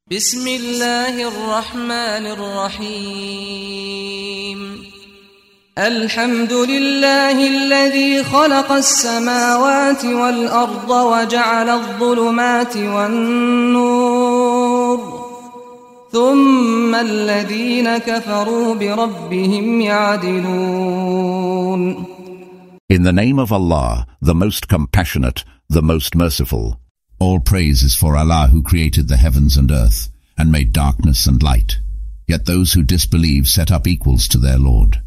بسم الله الرحمن الرحيم الحمد لله الذي خلق السماوات والأرض وجعل الظلمات والنور ثم الذين كفروا بربهم يعدلون. In the name of Allah, the most compassionate, the most merciful. All praise is for Allah who created the heavens and earth, and made darkness and light. Yet those who disbelieve set up equals to their Lord.